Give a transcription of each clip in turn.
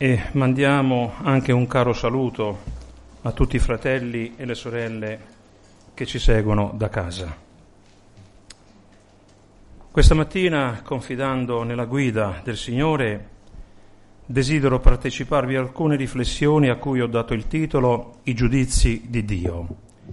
e mandiamo anche un caro saluto a tutti i fratelli e le sorelle che ci seguono da casa. Questa mattina, confidando nella guida del Signore, desidero parteciparvi a alcune riflessioni a cui ho dato il titolo I giudizi di Dio.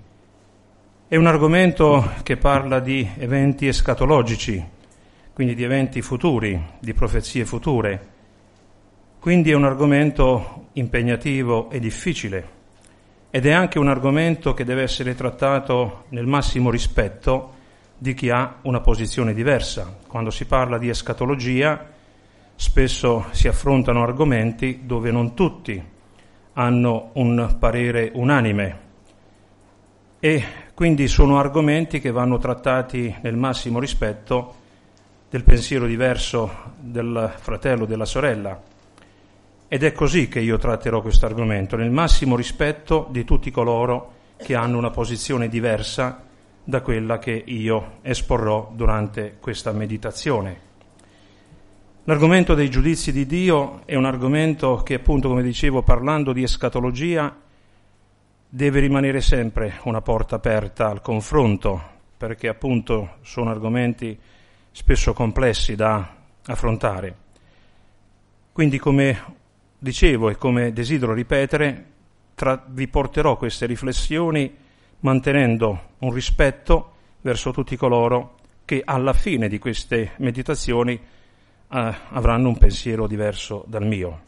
È un argomento che parla di eventi escatologici, quindi di eventi futuri, di profezie future. Quindi è un argomento impegnativo e difficile ed è anche un argomento che deve essere trattato nel massimo rispetto di chi ha una posizione diversa. Quando si parla di escatologia spesso si affrontano argomenti dove non tutti hanno un parere unanime e quindi sono argomenti che vanno trattati nel massimo rispetto del pensiero diverso del fratello o della sorella. Ed è così che io tratterò questo argomento, nel massimo rispetto di tutti coloro che hanno una posizione diversa da quella che io esporrò durante questa meditazione. L'argomento dei giudizi di Dio è un argomento che, appunto, come dicevo, parlando di escatologia, deve rimanere sempre una porta aperta al confronto, perché appunto sono argomenti spesso complessi da affrontare. Quindi, come dicevo e come desidero ripetere, vi porterò queste riflessioni mantenendo un rispetto verso tutti coloro che alla fine di queste meditazioni avranno un pensiero diverso dal mio.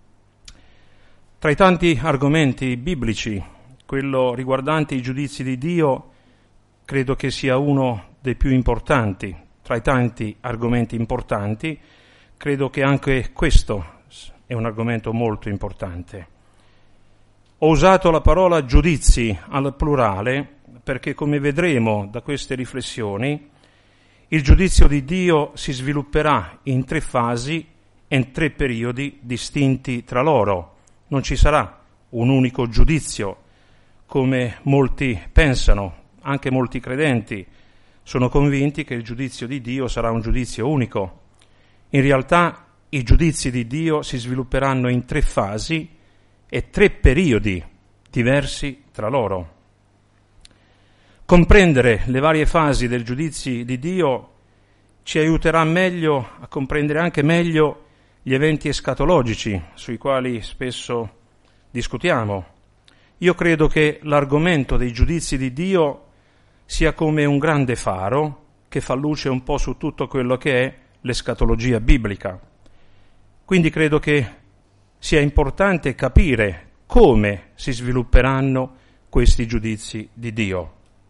Tra i tanti argomenti biblici, quello riguardante i giudizi di Dio credo che sia uno dei più importanti. Tra i tanti argomenti importanti, credo che anche questo è un argomento molto importante. Ho usato la parola giudizi al plurale perché, come vedremo da queste riflessioni, il giudizio di Dio si svilupperà in 3 fasi e in 3 periodi distinti tra loro. Non ci sarà un unico giudizio, come molti pensano. Anche molti credenti sono convinti che il giudizio di Dio sarà un giudizio unico. In realtà i giudizi di Dio si svilupperanno in 3 fasi e 3 periodi diversi tra loro. Comprendere le varie fasi del giudizio di Dio ci aiuterà meglio a comprendere anche meglio gli eventi escatologici sui quali spesso discutiamo. Io credo che l'argomento dei giudizi di Dio sia come un grande faro che fa luce un po' su tutto quello che è l'escatologia biblica. Quindi credo che sia importante capire come si svilupperanno questi giudizi di Dio.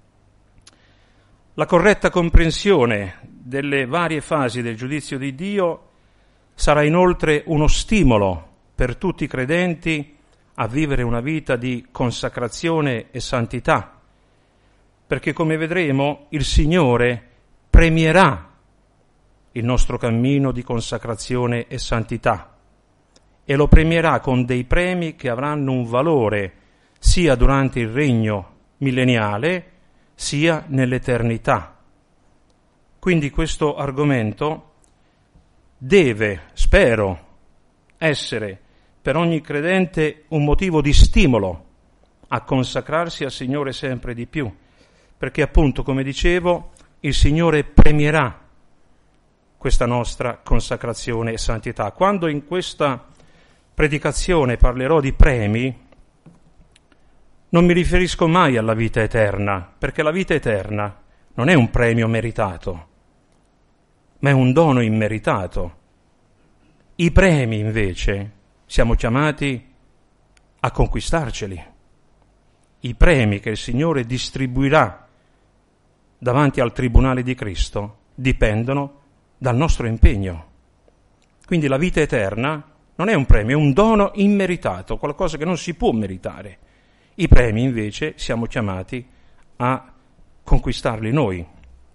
La corretta comprensione delle varie fasi del giudizio di Dio sarà inoltre uno stimolo per tutti i credenti a vivere una vita di consacrazione e santità, perché, come vedremo, il Signore premierà il nostro cammino di consacrazione e santità e lo premierà con dei premi che avranno un valore sia durante il regno millenniale sia nell'eternità. Quindi questo argomento deve, spero, essere per ogni credente un motivo di stimolo a consacrarsi al Signore sempre di più, perché appunto, come dicevo, il Signore premierà questa nostra consacrazione e santità. Quando in questa predicazione parlerò di premi, non mi riferisco mai alla vita eterna, perché la vita eterna non è un premio meritato, ma è un dono immeritato. I premi, invece, siamo chiamati a conquistarceli. I premi che il Signore distribuirà davanti al tribunale di Cristo dipendono dal nostro impegno. Quindi la vita eterna non è un premio, è un dono immeritato, qualcosa che non si può meritare. I premi, invece, siamo chiamati a conquistarli noi.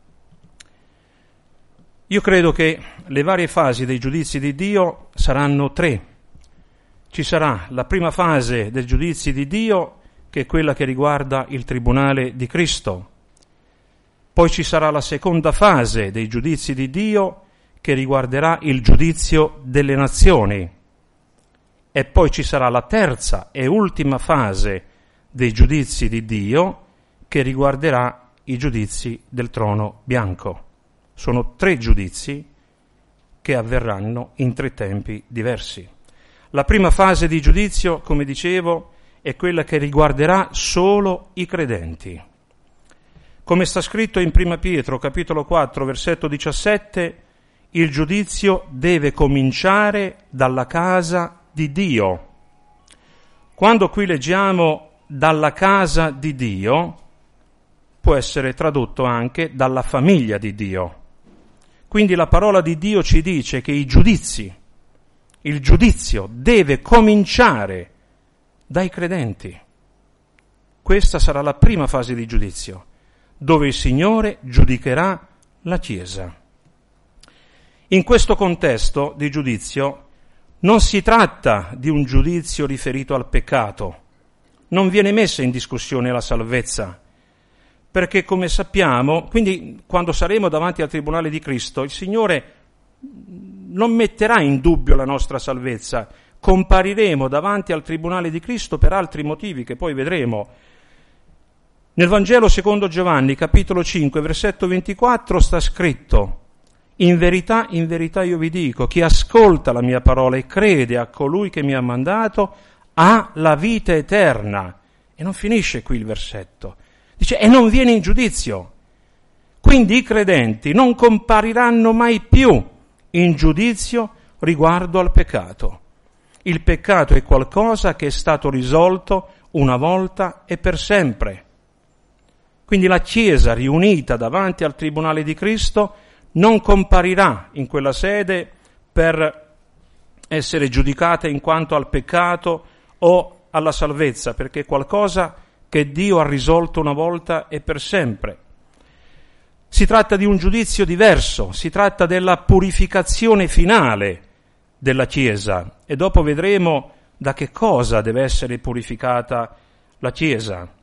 Io credo che le varie fasi dei giudizi di Dio saranno 3. Ci sarà la prima fase del giudizio di Dio, che è quella che riguarda il tribunale di Cristo. Poi ci sarà la seconda fase dei giudizi di Dio, che riguarderà il giudizio delle nazioni. e poi ci sarà la terza e ultima fase dei giudizi di Dio che riguarderà i giudizi del trono bianco. Sono 3 giudizi che avverranno in 3 tempi diversi. La prima fase di giudizio, come dicevo, è quella che riguarderà solo i credenti. Come sta scritto in 1 Pietro, capitolo 4, versetto 17, il giudizio deve cominciare dalla casa di Dio. Quando qui leggiamo dalla casa di Dio, può essere tradotto anche dalla famiglia di Dio. Quindi la parola di Dio ci dice che il giudizio deve cominciare dai credenti. Questa sarà la prima fase di giudizio, dove il Signore giudicherà la Chiesa. In questo contesto di giudizio non si tratta di un giudizio riferito al peccato, non viene messa in discussione la salvezza, perché come sappiamo, quindi quando saremo davanti al Tribunale di Cristo, il Signore non metterà in dubbio la nostra salvezza, compariremo davanti al Tribunale di Cristo per altri motivi che poi vedremo. Nel Vangelo secondo Giovanni, capitolo 5, versetto 24, sta scritto: in verità io vi dico, chi ascolta la mia parola e crede a colui che mi ha mandato ha la vita eterna. E non finisce qui il versetto. Dice, e non viene in giudizio. Quindi i credenti non compariranno mai più in giudizio riguardo al peccato. Il peccato è qualcosa che è stato risolto una volta e per sempre. Quindi la Chiesa riunita davanti al Tribunale di Cristo non comparirà in quella sede per essere giudicata in quanto al peccato o alla salvezza, perché è qualcosa che Dio ha risolto una volta e per sempre. Si tratta di un giudizio diverso, si tratta della purificazione finale della Chiesa e dopo vedremo da che cosa deve essere purificata la Chiesa.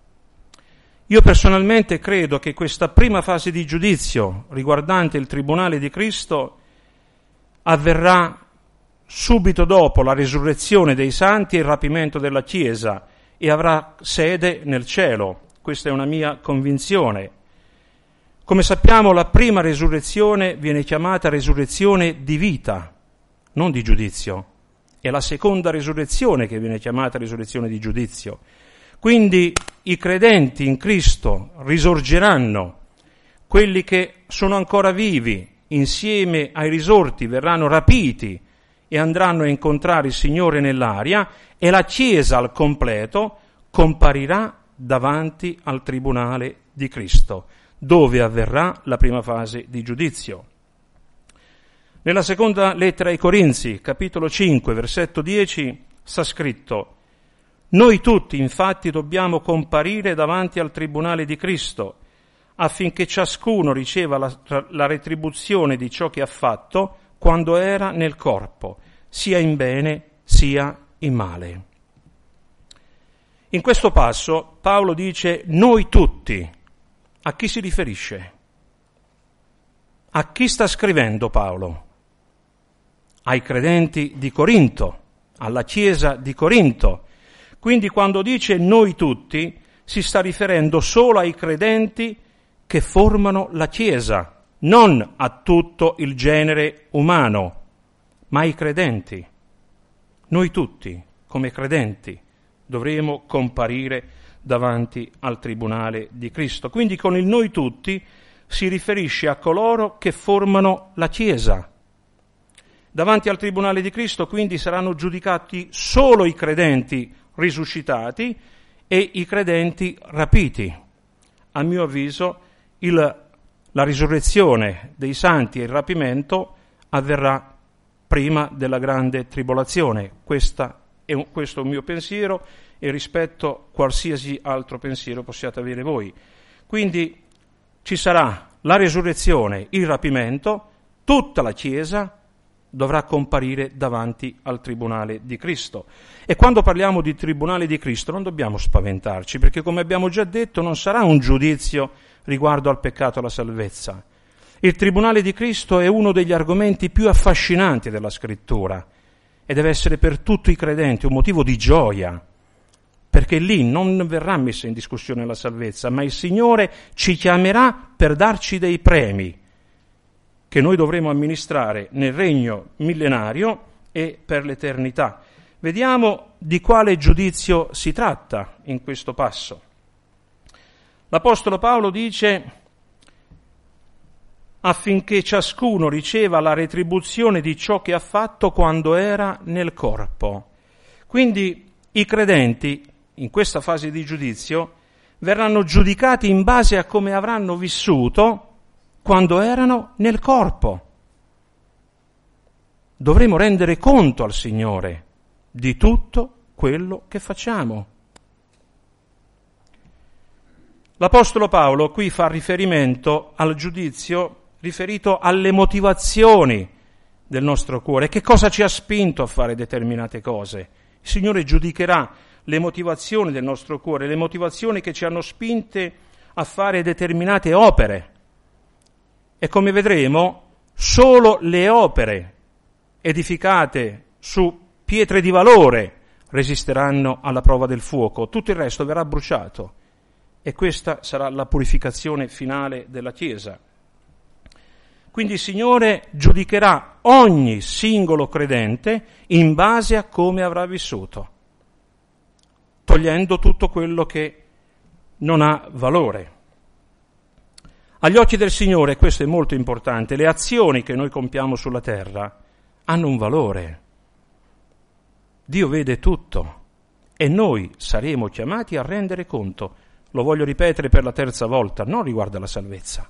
Io personalmente credo che questa prima fase di giudizio riguardante il Tribunale di Cristo avverrà subito dopo la risurrezione dei santi e il rapimento della Chiesa e avrà sede nel cielo. Questa è una mia convinzione. Come sappiamo, la prima resurrezione viene chiamata resurrezione di vita, non di giudizio. È la seconda resurrezione che viene chiamata risurrezione di giudizio. Quindi i credenti in Cristo risorgeranno, quelli che sono ancora vivi insieme ai risorti verranno rapiti e andranno a incontrare il Signore nell'aria e la Chiesa al completo comparirà davanti al Tribunale di Cristo, dove avverrà la prima fase di giudizio. Nella seconda lettera ai Corinzi, capitolo 5, versetto 10, sta scritto: noi tutti, infatti, dobbiamo comparire davanti al Tribunale di Cristo, affinché ciascuno riceva la retribuzione di ciò che ha fatto quando era nel corpo, sia in bene sia in male. In questo passo Paolo dice noi tutti. A chi si riferisce? A chi sta scrivendo Paolo? Ai credenti di Corinto, alla Chiesa di Corinto. Quindi quando dice noi tutti si sta riferendo solo ai credenti che formano la Chiesa, non a tutto il genere umano, ma ai credenti. Noi tutti, come credenti, dovremo comparire davanti al Tribunale di Cristo. Quindi con il noi tutti si riferisce a coloro che formano la Chiesa. Davanti al Tribunale di Cristo quindi saranno giudicati solo i credenti risuscitati e i credenti rapiti. A mio avviso la risurrezione dei santi e il rapimento avverrà prima della grande tribolazione. Questo è un mio pensiero e rispetto qualsiasi altro pensiero possiate avere voi. Quindi ci sarà la risurrezione, il rapimento, tutta la Chiesa dovrà comparire davanti al Tribunale di Cristo. E quando parliamo di Tribunale di Cristo non dobbiamo spaventarci, perché come abbiamo già detto non sarà un giudizio riguardo al peccato e alla salvezza. Il Tribunale di Cristo è uno degli argomenti più affascinanti della Scrittura e deve essere per tutti i credenti un motivo di gioia, perché lì non verrà messa in discussione la salvezza, ma il Signore ci chiamerà per darci dei premi che noi dovremo amministrare nel regno millenario e per l'eternità. Vediamo di quale giudizio si tratta in questo passo. L'Apostolo Paolo dice: affinché ciascuno riceva la retribuzione di ciò che ha fatto quando era nel corpo. Quindi i credenti, in questa fase di giudizio, verranno giudicati in base a come avranno vissuto quando erano nel corpo. Dovremo rendere conto al Signore di tutto quello che facciamo. L'Apostolo Paolo qui fa riferimento al giudizio riferito alle motivazioni del nostro cuore. Che cosa ci ha spinto a fare determinate cose? Il Signore giudicherà le motivazioni del nostro cuore, le motivazioni che ci hanno spinte a fare determinate opere. E come vedremo, solo le opere edificate su pietre di valore resisteranno alla prova del fuoco. Tutto il resto verrà bruciato. E questa sarà la purificazione finale della Chiesa. Quindi il Signore giudicherà ogni singolo credente in base a come avrà vissuto, togliendo tutto quello che non ha valore. Agli occhi del Signore, questo è molto importante, le azioni che noi compiamo sulla terra hanno un valore. Dio vede tutto e noi saremo chiamati a rendere conto. Lo voglio ripetere per la terza volta, non riguarda la salvezza.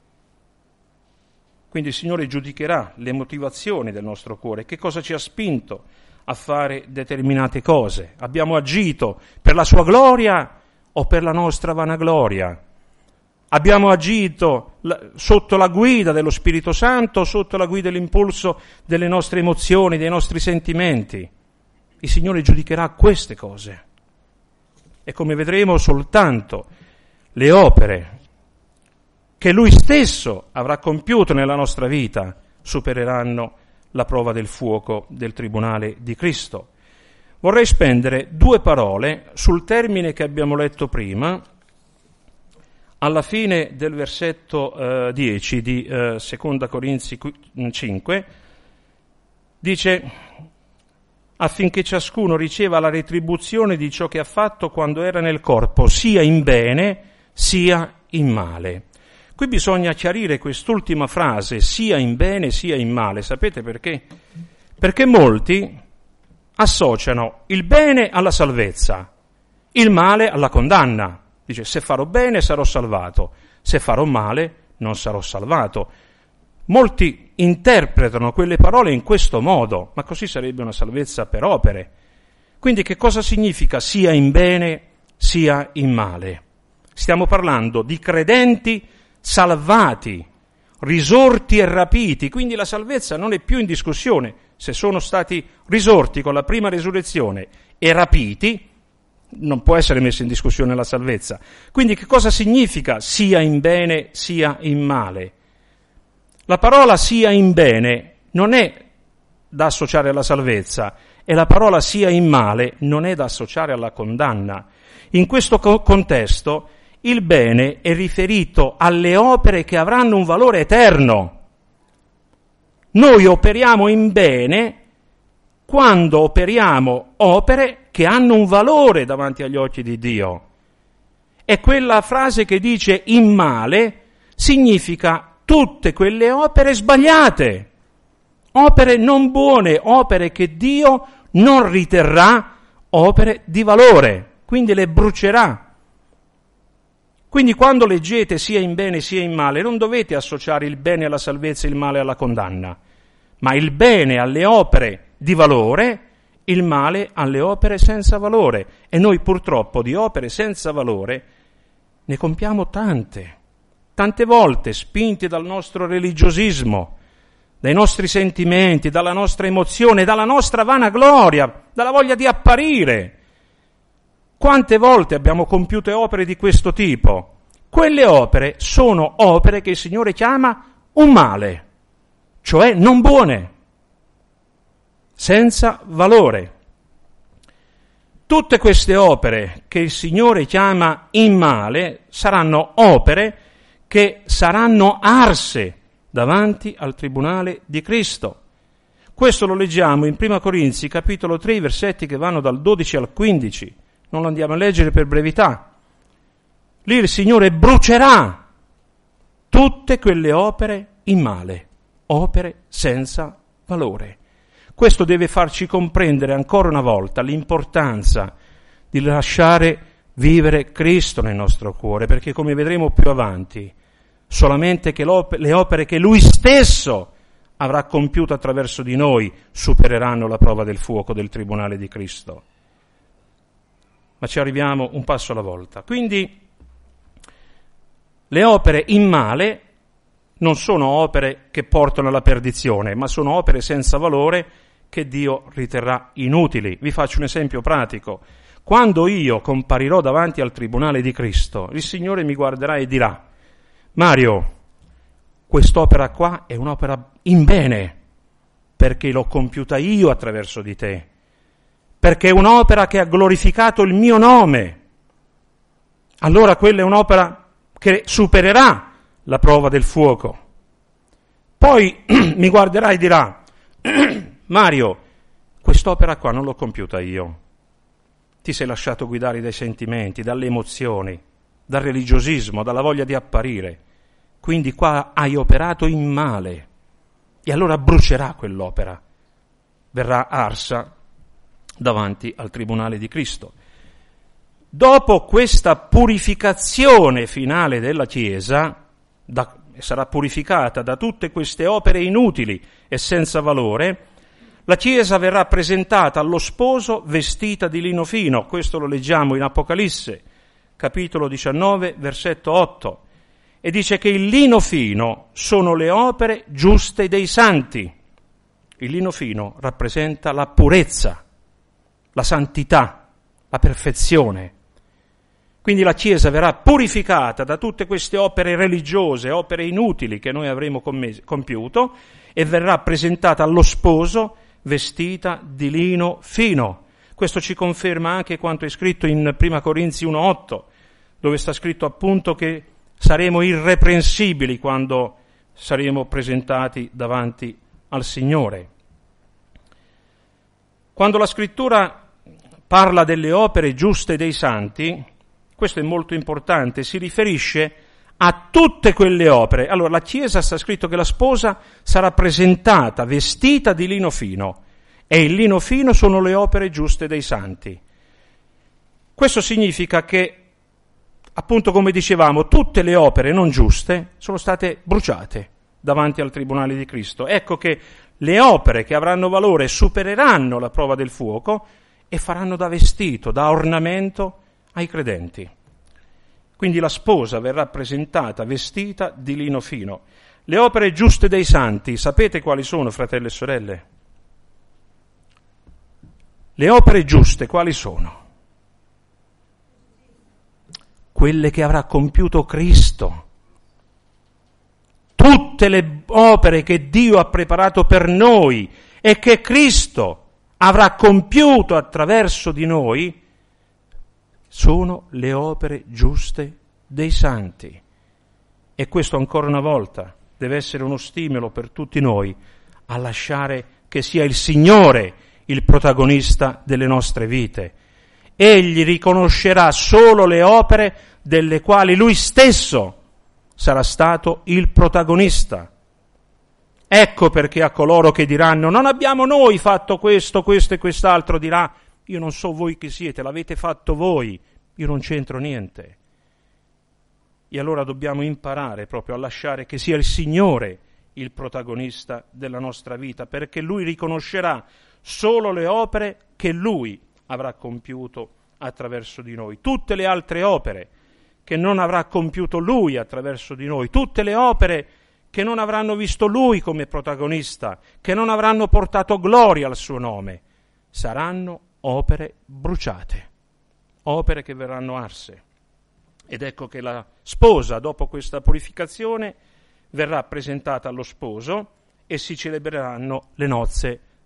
Quindi il Signore giudicherà le motivazioni del nostro cuore, che cosa ci ha spinto a fare determinate cose. Abbiamo agito per la sua gloria o per la nostra vanagloria? Abbiamo agito sotto la guida dello Spirito Santo o sotto la guida dell'impulso delle nostre emozioni, dei nostri sentimenti? Il Signore giudicherà queste cose. E come vedremo, soltanto le opere che Lui stesso avrà compiuto nella nostra vita supereranno la prova del fuoco del tribunale di Cristo. Vorrei spendere 2 parole sul termine che abbiamo letto prima, alla fine del versetto 10 di 2 Corinzi 5, dice: affinché ciascuno riceva la retribuzione di ciò che ha fatto quando era nel corpo, sia in bene sia in male. Qui bisogna chiarire quest'ultima frase, sia in bene sia in male. Sapete perché? Perché molti associano il bene alla salvezza, il male alla condanna. Dice: se farò bene sarò salvato, se farò male non sarò salvato. Molti interpretano quelle parole in questo modo, ma così sarebbe una salvezza per opere. Quindi che cosa significa sia in bene sia in male? Stiamo parlando di credenti salvati, risorti e rapiti, quindi la salvezza non è più in discussione. Se sono stati risorti con la prima resurrezione e rapiti, non può essere messa in discussione la salvezza. Quindi che cosa significa sia in bene sia in male? La parola sia in bene non è da associare alla salvezza e la parola sia in male non è da associare alla condanna. In questo contesto il bene è riferito alle opere che avranno un valore eterno. Noi operiamo in bene quando operiamo opere che hanno un valore davanti agli occhi di Dio. E quella frase che dice in male significa tutte quelle opere sbagliate, opere non buone, opere che Dio non riterrà opere di valore, quindi le brucerà. Quindi quando leggete sia in bene sia in male, non dovete associare il bene alla salvezza e il male alla condanna, ma il bene alle opere di valore, il male alle opere senza valore. E noi purtroppo di opere senza valore ne compiamo tante volte, spinti dal nostro religiosismo, dai nostri sentimenti, dalla nostra emozione, dalla nostra vanagloria, dalla voglia di apparire. Quante volte abbiamo compiuto opere di questo tipo? Quelle opere sono opere che il Signore chiama un male, cioè non buone. senza valore. Tutte queste opere che il Signore chiama immale saranno opere che saranno arse davanti al tribunale di Cristo. Questo lo leggiamo in 1 Corinzi, capitolo 3, versetti che vanno dal 12 al 15. Non lo andiamo a leggere per brevità. Lì il Signore brucerà tutte quelle opere immale, opere senza valore. Questo deve farci comprendere ancora una volta l'importanza di lasciare vivere Cristo nel nostro cuore, perché come vedremo più avanti, solamente che le opere che Lui stesso avrà compiuto attraverso di noi supereranno la prova del fuoco del tribunale di Cristo. Ma ci arriviamo un passo alla volta. Quindi le opere immale non sono opere che portano alla perdizione, ma sono opere senza valore che Dio riterrà inutili. Vi faccio un esempio pratico. Quando io comparirò davanti al tribunale di Cristo, il Signore mi guarderà e dirà: Mario, quest'opera qua è un'opera in bene, perché l'ho compiuta io attraverso di te, perché è un'opera che ha glorificato il mio nome. Allora quella è un'opera che supererà la prova del fuoco. Poi mi guarderà e dirà: Mario, quest'opera qua non l'ho compiuta io. Ti sei lasciato guidare dai sentimenti, dalle emozioni, dal religiosismo, dalla voglia di apparire. Quindi qua hai operato in male. E allora brucerà quell'opera. Verrà arsa davanti al tribunale di Cristo. Dopo questa purificazione finale della Chiesa, sarà purificata da tutte queste opere inutili e senza valore, la Chiesa verrà presentata allo sposo vestita di lino fino. Questo lo leggiamo in Apocalisse, capitolo 19, versetto 8. E dice che il lino fino sono le opere giuste dei santi. Il lino fino rappresenta la purezza, la santità, la perfezione. Quindi la Chiesa verrà purificata da tutte queste opere religiose, opere inutili che noi avremo compiuto, e verrà presentata allo sposo vestita di lino fino. Questo ci conferma anche quanto è scritto in 1 Corinzi 1,8, dove sta scritto appunto che saremo irreprensibili quando saremo presentati davanti al Signore. Quando la Scrittura parla delle opere giuste dei santi, questo è molto importante, si riferisce a tutte quelle opere. Allora, la Chiesa sta scritto che la sposa sarà presentata vestita di lino fino, e il lino fino sono le opere giuste dei santi. Questo significa che, appunto come dicevamo, tutte le opere non giuste sono state bruciate davanti al tribunale di Cristo. Ecco che le opere che avranno valore supereranno la prova del fuoco e faranno da vestito, da ornamento ai credenti. Quindi la sposa verrà presentata vestita di lino fino. Le opere giuste dei santi, sapete quali sono, fratelli e sorelle? Le opere giuste quali sono? Quelle che avrà compiuto Cristo. Tutte le opere che Dio ha preparato per noi e che Cristo avrà compiuto attraverso di noi sono le opere giuste dei santi. E questo ancora una volta deve essere uno stimolo per tutti noi a lasciare che sia il Signore il protagonista delle nostre vite. Egli riconoscerà solo le opere delle quali Lui stesso sarà stato il protagonista. Ecco perché a coloro che diranno non abbiamo noi fatto questo, questo e quest'altro, dirà: io non so voi chi siete, l'avete fatto voi, io non c'entro niente. E allora dobbiamo imparare proprio a lasciare che sia il Signore il protagonista della nostra vita, perché Lui riconoscerà solo le opere che Lui avrà compiuto attraverso di noi. Tutte le altre opere che non avrà compiuto Lui attraverso di noi, tutte le opere che non avranno visto Lui come protagonista, che non avranno portato gloria al suo nome, saranno opere bruciate, opere che verranno arse. Ed ecco che la sposa, dopo questa purificazione, verrà presentata allo sposo e si celebreranno le nozze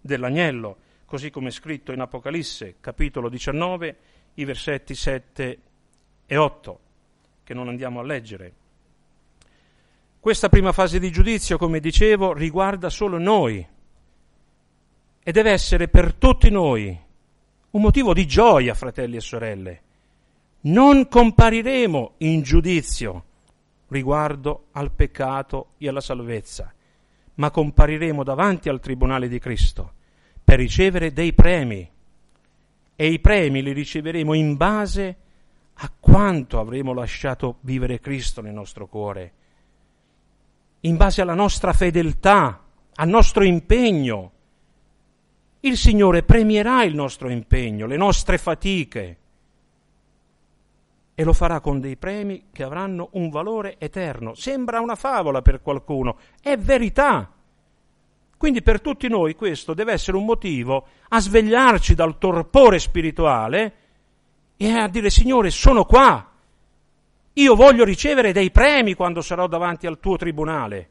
dell'agnello, così come è scritto in Apocalisse, capitolo 19, i versetti 7 e 8, che non andiamo a leggere. Questa prima fase di giudizio, come dicevo, riguarda solo noi e deve essere per tutti noi un motivo di gioia, fratelli e sorelle. Non compariremo in giudizio riguardo al peccato e alla salvezza, ma compariremo davanti al tribunale di Cristo per ricevere dei premi, e i premi li riceveremo in base a quanto avremo lasciato vivere Cristo nel nostro cuore, in base alla nostra fedeltà, al nostro impegno. Il Signore premierà il nostro impegno, le nostre fatiche, e lo farà con dei premi che avranno un valore eterno. Sembra una favola per qualcuno, è verità. Quindi per tutti noi questo deve essere un motivo a svegliarci dal torpore spirituale e a dire: Signore, sono qua, io voglio ricevere dei premi quando sarò davanti al tuo tribunale.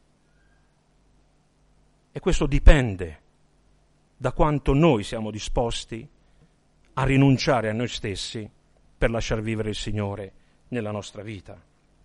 E questo dipende da quanto noi siamo disposti a rinunciare a noi stessi per lasciar vivere il Signore nella nostra vita.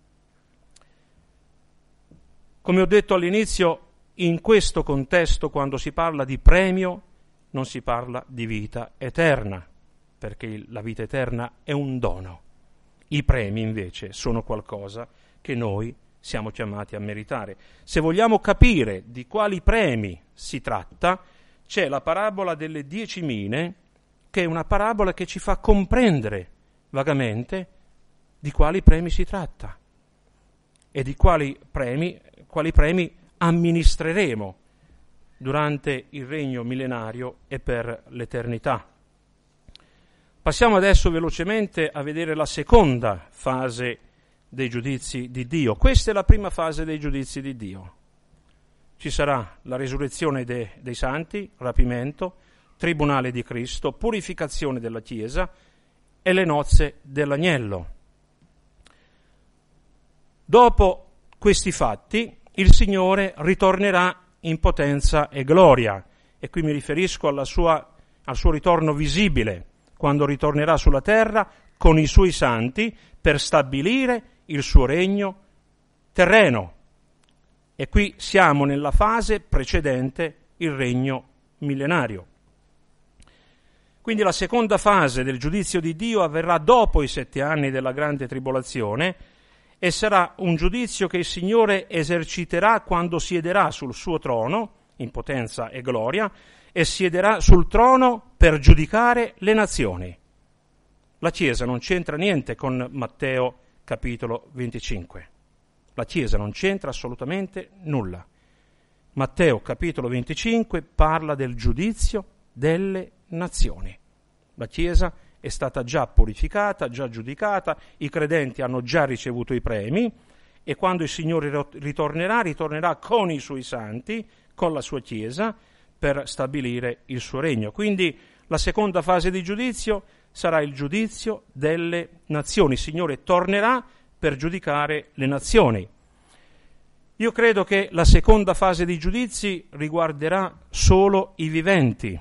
Come ho detto all'inizio, in questo contesto, quando si parla di premio, non si parla di vita eterna, perché la vita eterna è un dono. I premi, invece, sono qualcosa che noi siamo chiamati a meritare. Se vogliamo capire di quali premi si tratta, c'è la parabola delle 10 mine, che è una parabola che ci fa comprendere vagamente di quali premi si tratta e di quali premi amministreremo durante il regno millenario e per l'eternità. Passiamo adesso velocemente a vedere la seconda fase dei giudizi di Dio. Questa è la prima fase dei giudizi di Dio. Ci sarà la resurrezione dei santi, rapimento, tribunale di Cristo, purificazione della Chiesa e le nozze dell'agnello. Dopo questi fatti, il Signore ritornerà in potenza e gloria, e qui mi riferisco al suo ritorno visibile, quando ritornerà sulla terra con i suoi santi per stabilire il suo regno terreno. E qui siamo nella fase precedente il regno millenario. Quindi la seconda fase del giudizio di Dio avverrà dopo i 7 anni della grande tribolazione e sarà un giudizio che il Signore eserciterà quando siederà sul suo trono, in potenza e gloria, e siederà sul trono per giudicare le nazioni. La Chiesa non c'entra niente con Matteo capitolo 25. La Chiesa non c'entra assolutamente nulla. Matteo capitolo 25 parla del giudizio delle nazioni. La Chiesa è stata già purificata, già giudicata, i credenti hanno già ricevuto i premi, e quando il Signore ritornerà con i suoi santi, con la sua Chiesa, per stabilire il suo regno. Quindi la seconda fase di giudizio sarà il giudizio delle nazioni. Il Signore tornerà per giudicare le nazioni. Io credo che la seconda fase di giudizi riguarderà solo i viventi,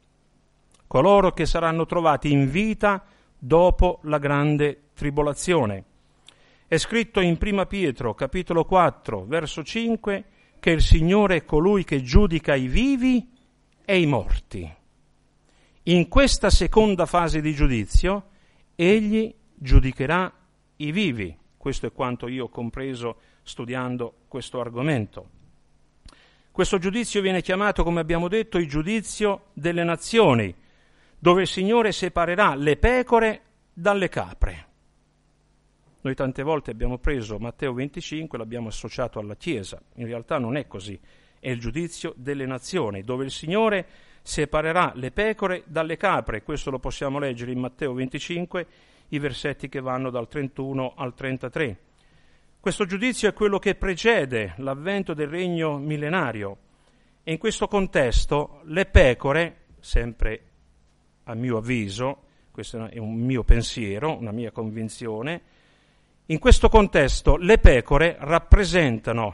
coloro che saranno trovati in vita dopo la grande tribolazione. È scritto in 1 Pietro, capitolo 4, verso 5, che il Signore è colui che giudica i vivi e i morti. In questa seconda fase di giudizio, Egli giudicherà i vivi. Questo è quanto io ho compreso studiando questo argomento. Questo giudizio viene chiamato, come abbiamo detto, il giudizio delle nazioni, dove il Signore separerà le pecore dalle capre. Noi tante volte abbiamo preso Matteo 25 e l'abbiamo associato alla Chiesa. In realtà non è così. È il giudizio delle nazioni, dove il Signore separerà le pecore dalle capre. Questo lo possiamo leggere in Matteo 25, i versetti che vanno dal 31 al 33. Questo giudizio è quello che precede l'avvento del regno millenario. E in questo contesto le pecore, sempre a mio avviso, questo è un mio pensiero, una mia convinzione, in questo contesto le pecore rappresentano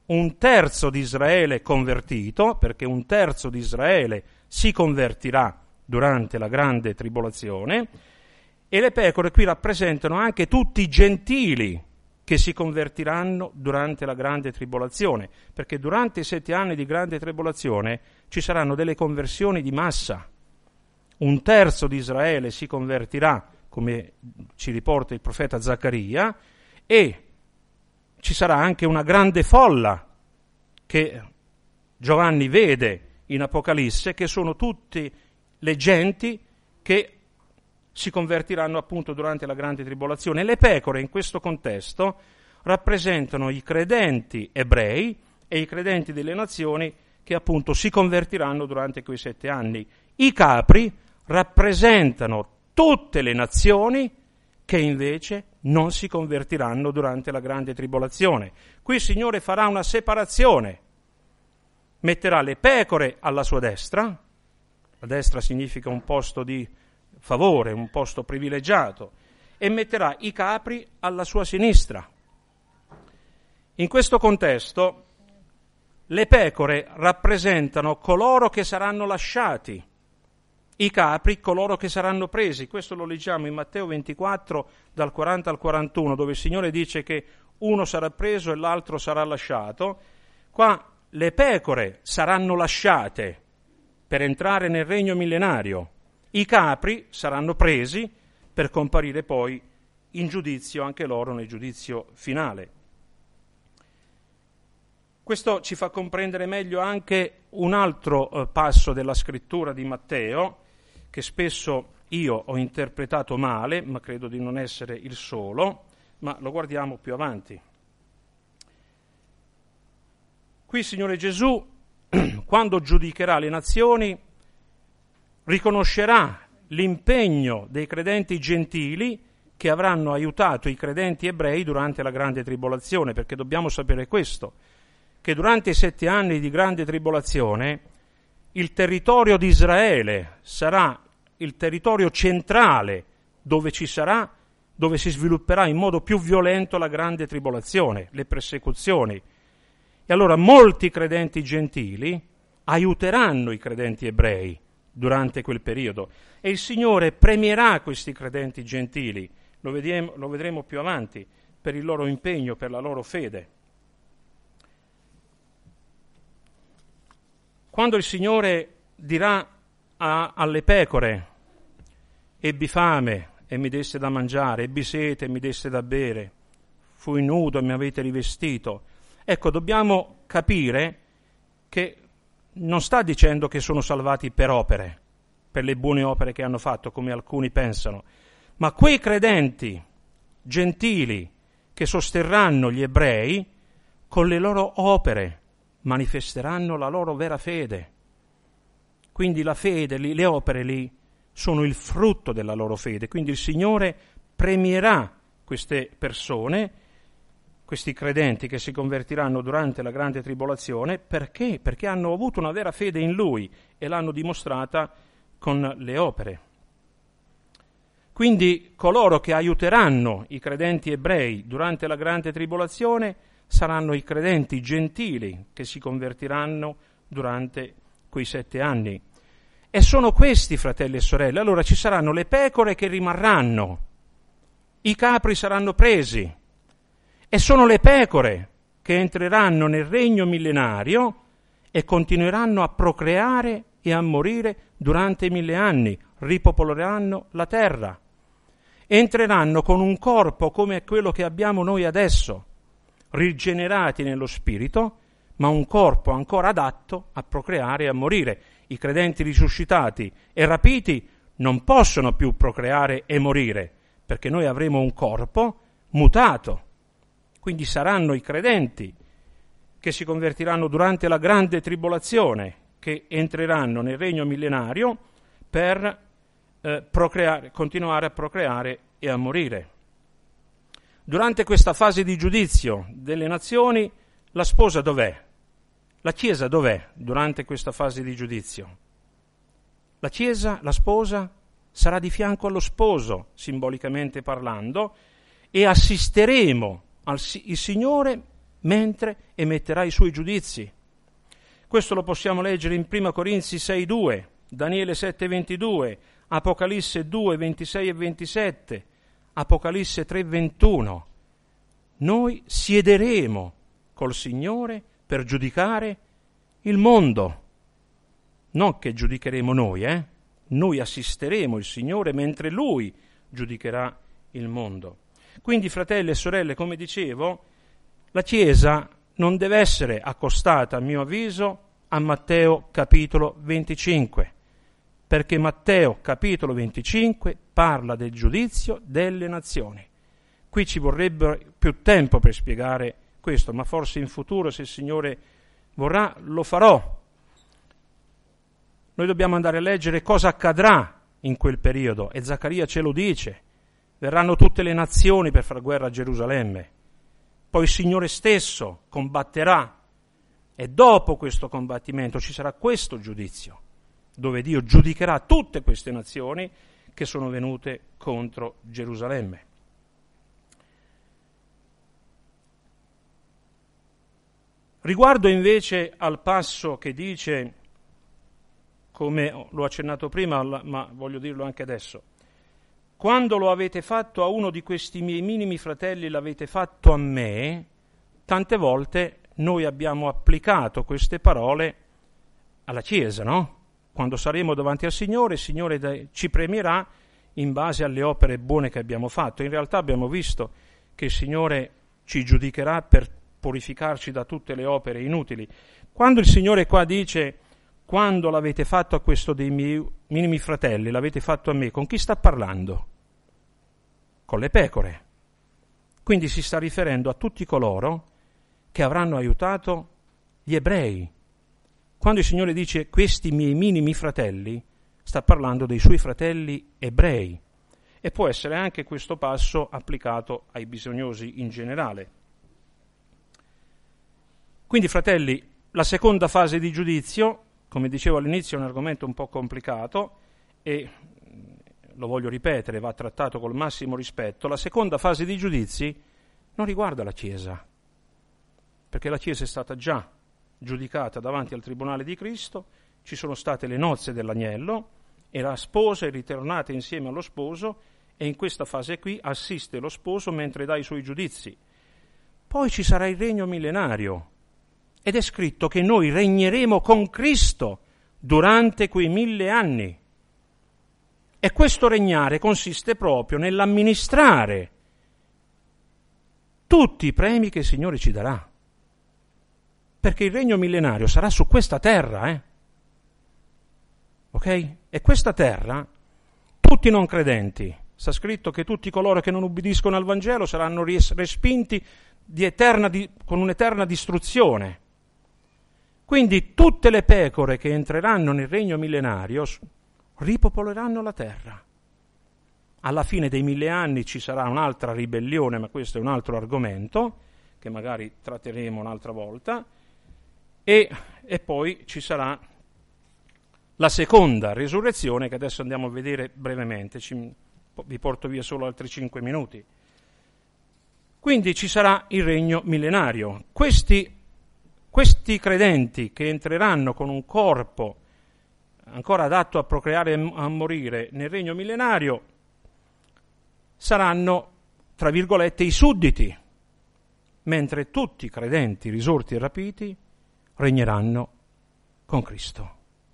un terzo di Israele convertito, perché un terzo di Israele si convertirà durante la grande tribolazione, e le pecore qui rappresentano anche tutti i gentili che si convertiranno durante la grande tribolazione, perché durante i 7 anni di grande tribolazione ci saranno delle conversioni di massa. Un terzo di Israele si convertirà, come ci riporta il profeta Zaccaria, e ci sarà anche una grande folla che Giovanni vede in Apocalisse, che sono tutte le genti che si convertiranno appunto durante la grande tribolazione. Le pecore in questo contesto rappresentano i credenti ebrei e i credenti delle nazioni che appunto si convertiranno durante quei 7 anni. I capri rappresentano tutte le nazioni che invece non si convertiranno durante la grande tribolazione. Qui il Signore farà una separazione, metterà le pecore alla sua destra, la destra significa un posto di favore, un posto privilegiato, e metterà i capri alla sua sinistra. In questo contesto le pecore rappresentano coloro che saranno lasciati, i capri coloro che saranno presi. Questo lo leggiamo in Matteo 24 dal 40 al 41, dove il Signore dice che uno sarà preso e l'altro sarà lasciato. Qua le pecore saranno lasciate per entrare nel regno millenario, i capri saranno presi per comparire poi in giudizio anche loro nel giudizio finale. Questo ci fa comprendere meglio anche un altro passo della scrittura di Matteo, che spesso io ho interpretato male, ma credo di non essere il solo, ma lo guardiamo più avanti. Qui il Signore Gesù, quando giudicherà le nazioni, riconoscerà l'impegno dei credenti gentili che avranno aiutato i credenti ebrei durante la grande tribolazione, perché dobbiamo sapere questo, che durante i 7 anni di grande tribolazione il territorio di Israele sarà il territorio centrale dove si svilupperà in modo più violento la grande tribolazione, le persecuzioni. E allora molti credenti gentili aiuteranno i credenti ebrei durante quel periodo e il Signore premierà questi credenti gentili, lo vedremo più avanti, per il loro impegno, per la loro fede. Quando il Signore dirà alle pecore: ebbi fame e mi deste da mangiare, ebbi sete e mi deste da bere, fui nudo e mi avete rivestito, ecco, dobbiamo capire che non sta dicendo che sono salvati per opere, per le buone opere che hanno fatto, come alcuni pensano, ma quei credenti gentili che sosterranno gli ebrei, con le loro opere manifesteranno la loro vera fede. Quindi la fede, le opere lì, sono il frutto della loro fede. Quindi il Signore premierà queste persone, questi credenti che si convertiranno durante la grande tribolazione. Perché? Perché hanno avuto una vera fede in Lui e l'hanno dimostrata con le opere. Quindi coloro che aiuteranno i credenti ebrei durante la grande tribolazione saranno i credenti gentili che si convertiranno durante quei 7 anni. E sono questi, fratelli e sorelle. Allora ci saranno le pecore che rimarranno, i capri saranno presi, e sono le pecore che entreranno nel regno millenario e continueranno a procreare e a morire durante i 1000 anni, ripopoleranno la terra. Entreranno con un corpo come quello che abbiamo noi adesso, rigenerati nello spirito, ma un corpo ancora adatto a procreare e a morire. I credenti risuscitati e rapiti non possono più procreare e morire, perché noi avremo un corpo mutato. Quindi saranno i credenti che si convertiranno durante la grande tribolazione, che entreranno nel regno millenario per continuare a procreare e a morire. Durante questa fase di giudizio delle nazioni, la sposa dov'è? La Chiesa dov'è durante questa fase di giudizio? La Chiesa, la sposa, sarà di fianco allo sposo, simbolicamente parlando, e assisteremo il Signore mentre emetterà i suoi giudizi. Questo lo possiamo leggere in 1 Corinzi 6,2, Daniele 7,22, Apocalisse 2, 26 e 27, Apocalisse 3, 21. Noi siederemo col Signore per giudicare il mondo. Non che giudicheremo noi, Noi assisteremo il Signore mentre Lui giudicherà il mondo. Quindi, fratelli e sorelle, come dicevo, la Chiesa non deve essere accostata, a mio avviso, a Matteo capitolo 25, perché Matteo capitolo 25 parla del giudizio delle nazioni. Qui ci vorrebbe più tempo per spiegare questo, ma forse in futuro, se il Signore vorrà, lo farò. Noi dobbiamo andare a leggere cosa accadrà in quel periodo, e Zaccaria ce lo dice. Verranno tutte le nazioni per far guerra a Gerusalemme. Poi il Signore stesso combatterà, e dopo questo combattimento ci sarà questo giudizio, dove Dio giudicherà tutte queste nazioni che sono venute contro Gerusalemme. Riguardo invece al passo che dice, come l'ho accennato prima, ma voglio dirlo anche adesso, quando lo avete fatto a uno di questi miei minimi fratelli, l'avete fatto a me, tante volte noi abbiamo applicato queste parole alla Chiesa, no? Quando saremo davanti al Signore, il Signore ci premierà in base alle opere buone che abbiamo fatto. In realtà abbiamo visto che il Signore ci giudicherà per purificarci da tutte le opere inutili. Quando il Signore qua dice quando l'avete fatto a questo dei miei minimi fratelli, l'avete fatto a me, con chi sta parlando? Con le pecore. Quindi si sta riferendo a tutti coloro che avranno aiutato gli ebrei. Quando il Signore dice questi miei minimi fratelli, sta parlando dei suoi fratelli ebrei, e può essere anche questo passo applicato ai bisognosi in generale. Quindi, fratelli, la seconda fase di giudizio, come dicevo all'inizio, è un argomento un po' complicato e, lo voglio ripetere, va trattato col massimo rispetto. La seconda fase di giudizi non riguarda la Chiesa, perché la Chiesa è stata già giudicata davanti al Tribunale di Cristo, ci sono state le nozze dell'agnello e la sposa è ritornata insieme allo sposo, e in questa fase qui assiste lo sposo mentre dà i suoi giudizi. Poi ci sarà il regno millenario, ed è scritto che noi regneremo con Cristo durante quei 1000 anni. E questo regnare consiste proprio nell'amministrare tutti i premi che il Signore ci darà. Perché il regno millenario sarà su questa terra, ok? E questa terra, tutti i non credenti, sta scritto che tutti coloro che non ubbidiscono al Vangelo saranno respinti con un'eterna distruzione. Quindi tutte le pecore che entreranno nel regno millenario ripopoleranno la terra. Alla fine dei 1000 anni ci sarà un'altra ribellione, ma questo è un altro argomento che magari tratteremo un'altra volta, e poi ci sarà la seconda resurrezione, che adesso andiamo a vedere brevemente, vi porto via solo altri 5 minuti. Quindi ci sarà il regno millenario. Questi credenti che entreranno con un corpo ancora adatto a procreare e a morire nel regno millenario saranno, tra virgolette, i sudditi, mentre tutti i credenti risorti e rapiti regneranno con Cristo.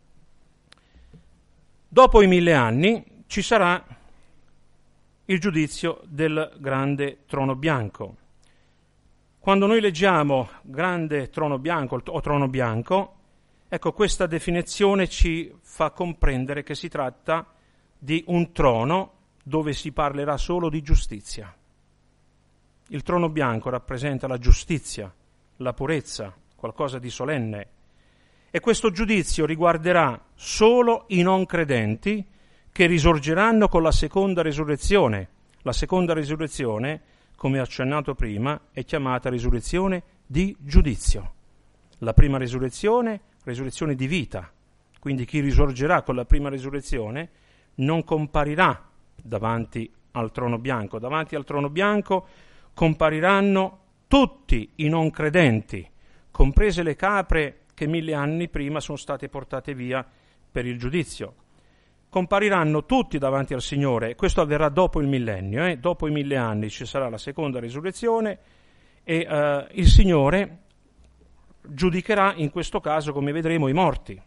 Dopo i 1000 anni ci sarà il giudizio del grande trono bianco. Quando noi leggiamo grande trono bianco o trono bianco, ecco, questa definizione ci fa comprendere che si tratta di un trono dove si parlerà solo di giustizia. Il trono bianco rappresenta la giustizia, la purezza, qualcosa di solenne. E questo giudizio riguarderà solo i non credenti che risorgeranno con la seconda resurrezione. La seconda resurrezione, come accennato prima, è chiamata resurrezione di giudizio. La prima resurrezione di vita. Quindi chi risorgerà con la prima resurrezione non comparirà davanti al trono bianco. Davanti al trono bianco compariranno tutti i non credenti, comprese le capre che 1000 anni prima sono state portate via per il giudizio. Compariranno tutti davanti al Signore. Questo avverrà dopo il millennio, dopo i 1000 anni ci sarà la seconda resurrezione e il Signore giudicherà in questo caso, come vedremo, i morti.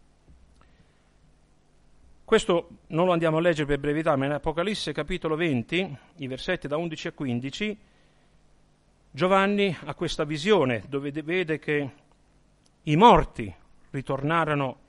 Questo non lo andiamo a leggere per brevità, ma in Apocalisse capitolo 20, i versetti da 11 a 15, Giovanni ha questa visione dove vede che i morti ritornarono,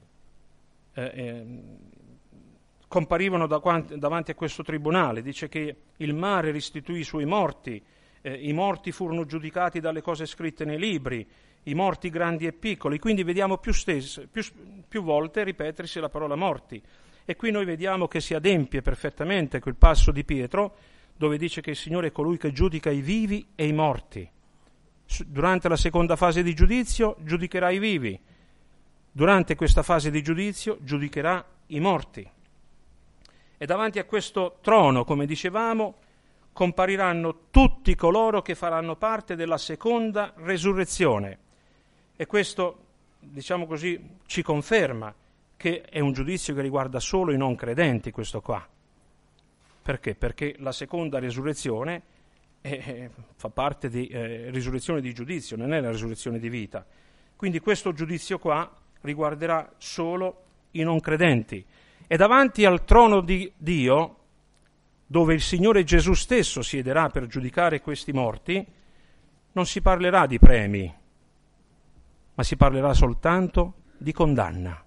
comparivano davanti a questo tribunale. Dice che il mare restituì i suoi morti, i morti furono giudicati dalle cose scritte nei libri, i morti grandi e piccoli. Quindi vediamo più volte ripetersi la parola morti. E qui noi vediamo che si adempie perfettamente quel passo di Pietro dove dice che il Signore è colui che giudica i vivi e i morti. Durante la seconda fase di giudizio giudicherà i vivi, durante questa fase di giudizio giudicherà i morti. E davanti a questo trono, come dicevamo, compariranno tutti coloro che faranno parte della seconda resurrezione. E questo, diciamo così, ci conferma che è un giudizio che riguarda solo i non credenti, questo qua. Perché? Perché la seconda resurrezione fa parte di risurrezione di giudizio, non è la risurrezione di vita. Quindi questo giudizio qua riguarderà solo i non credenti. E davanti al trono di Dio, dove il Signore Gesù stesso siederà per giudicare questi morti, non si parlerà di premi, ma si parlerà soltanto di condanna.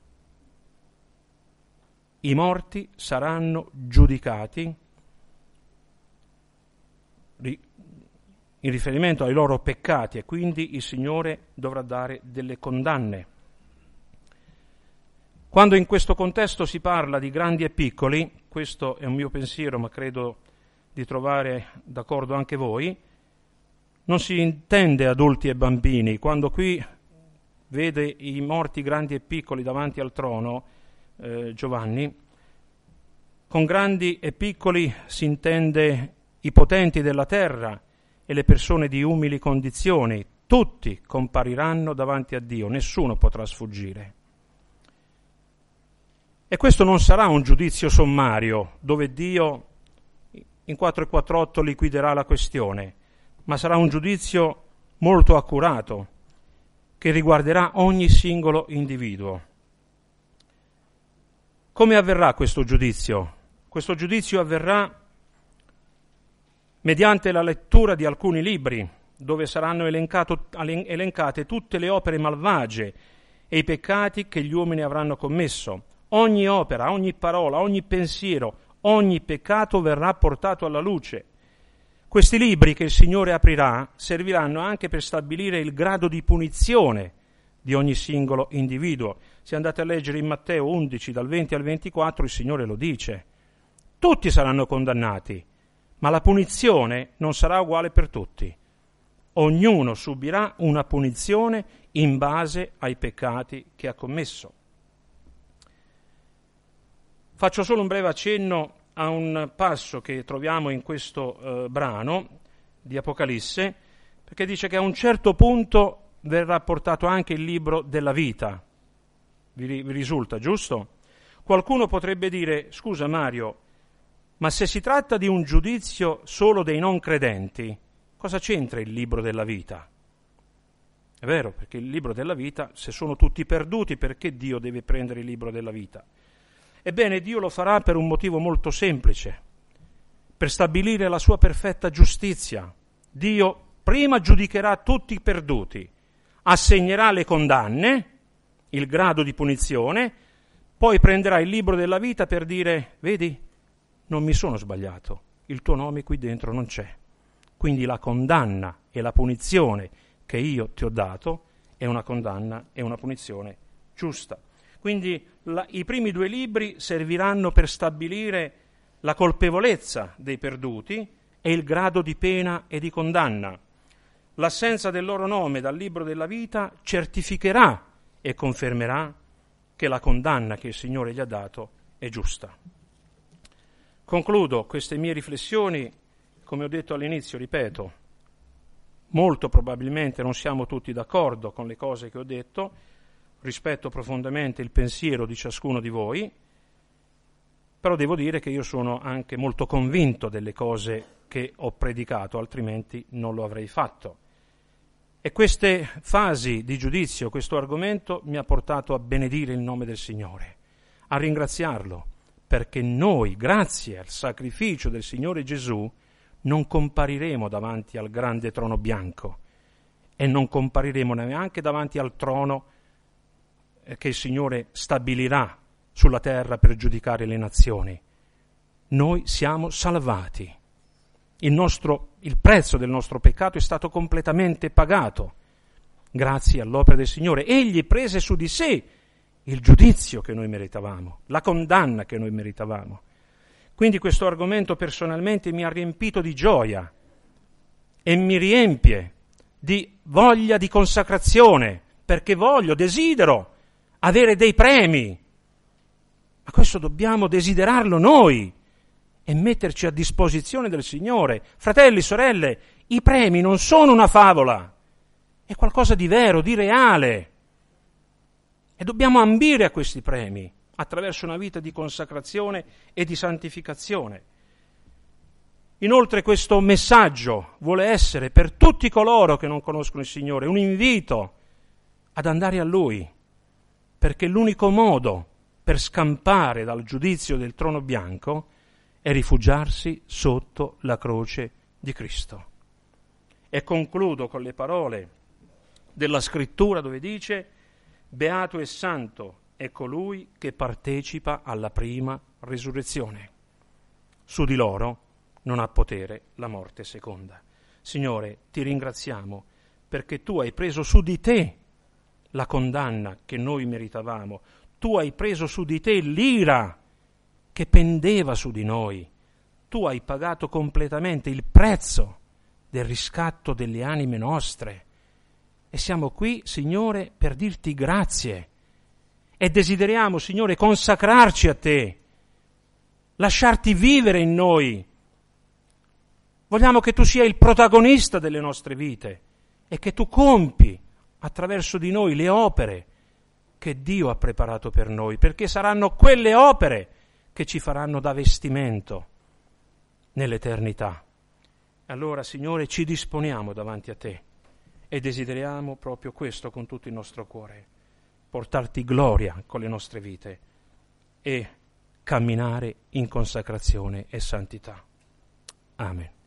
I morti saranno giudicati in riferimento ai loro peccati e quindi il Signore dovrà dare delle condanne. Quando in questo contesto si parla di grandi e piccoli, questo è un mio pensiero ma credo di trovare d'accordo anche voi, non si intende adulti e bambini. Quando qui vede i morti grandi e piccoli davanti al trono, Giovanni, con grandi e piccoli si intende i potenti della terra e le persone di umili condizioni. Tutti compariranno davanti a Dio, nessuno potrà sfuggire. E questo non sarà un giudizio sommario dove Dio in 4:48 liquiderà la questione, ma sarà un giudizio molto accurato che riguarderà ogni singolo individuo. Come avverrà questo giudizio? Questo giudizio avverrà mediante la lettura di alcuni libri dove saranno elencate tutte le opere malvagie e i peccati che gli uomini avranno commesso. Ogni opera, ogni parola, ogni pensiero, ogni peccato verrà portato alla luce. Questi libri che il Signore aprirà serviranno anche per stabilire il grado di punizione di ogni singolo individuo. Se andate a leggere in Matteo 11, dal 20 al 24, il Signore lo dice. Tutti saranno condannati, ma la punizione non sarà uguale per tutti. Ognuno subirà una punizione in base ai peccati che ha commesso. Faccio solo un breve accenno a un passo che troviamo in questo brano di Apocalisse, perché dice che a un certo punto verrà portato anche il libro della vita. Vi risulta, giusto? Qualcuno potrebbe dire, scusa Mario, ma se si tratta di un giudizio solo dei non credenti, cosa c'entra il libro della vita? È vero, perché il libro della vita, se sono tutti perduti, perché Dio deve prendere il libro della vita? Ebbene, Dio lo farà per un motivo molto semplice, per stabilire la sua perfetta giustizia. Dio prima giudicherà tutti i perduti, assegnerà le condanne, il grado di punizione, poi prenderà il libro della vita per dire, vedi, non mi sono sbagliato, il tuo nome qui dentro non c'è. Quindi la condanna e la punizione che io ti ho dato è una condanna e una punizione giusta. Quindi i primi 2 libri serviranno per stabilire la colpevolezza dei perduti e il grado di pena e di condanna. L'assenza del loro nome dal libro della vita certificherà e confermerà che la condanna che il Signore gli ha dato è giusta. Concludo queste mie riflessioni, come ho detto all'inizio, ripeto, molto probabilmente non siamo tutti d'accordo con le cose che ho detto, rispetto profondamente il pensiero di ciascuno di voi, però devo dire che io sono anche molto convinto delle cose che ho predicato, altrimenti non lo avrei fatto. E queste fasi di giudizio, questo argomento mi ha portato a benedire il nome del Signore, a ringraziarlo, perché noi, grazie al sacrificio del Signore Gesù, non compariremo davanti al grande trono bianco e non compariremo neanche davanti al trono che il Signore stabilirà sulla terra per giudicare le nazioni. Noi siamo salvati. Il prezzo del nostro peccato è stato completamente pagato grazie all'opera del Signore. Egli prese su di sé il giudizio che noi meritavamo, la condanna che noi meritavamo. Quindi questo argomento personalmente mi ha riempito di gioia e mi riempie di voglia di consacrazione, perché desidero avere dei premi. Ma questo dobbiamo desiderarlo noi e metterci a disposizione del Signore. Fratelli, sorelle, i premi non sono una favola, è qualcosa di vero, di reale. E dobbiamo ambire a questi premi attraverso una vita di consacrazione e di santificazione. Inoltre questo messaggio vuole essere per tutti coloro che non conoscono il Signore un invito ad andare a Lui, perché l'unico modo per scampare dal giudizio del trono bianco è rifugiarsi sotto la croce di Cristo. E concludo con le parole della Scrittura dove dice: beato e santo è colui che partecipa alla prima risurrezione. Su di loro non ha potere la morte seconda. Signore, ti ringraziamo perché tu hai preso su di te la condanna che noi meritavamo. Tu hai preso su di te l'ira che pendeva su di noi. Tu hai pagato completamente il prezzo del riscatto delle anime nostre. E siamo qui, Signore, per dirti grazie. E desideriamo, Signore, consacrarci a te, lasciarti vivere in noi. Vogliamo che tu sia il protagonista delle nostre vite e che tu compi attraverso di noi le opere che Dio ha preparato per noi, perché saranno quelle opere che ci faranno da vestimento nell'eternità. Allora, Signore, ci disponiamo davanti a te e desideriamo proprio questo con tutto il nostro cuore: portarti gloria con le nostre vite e camminare in consacrazione e santità. Amen.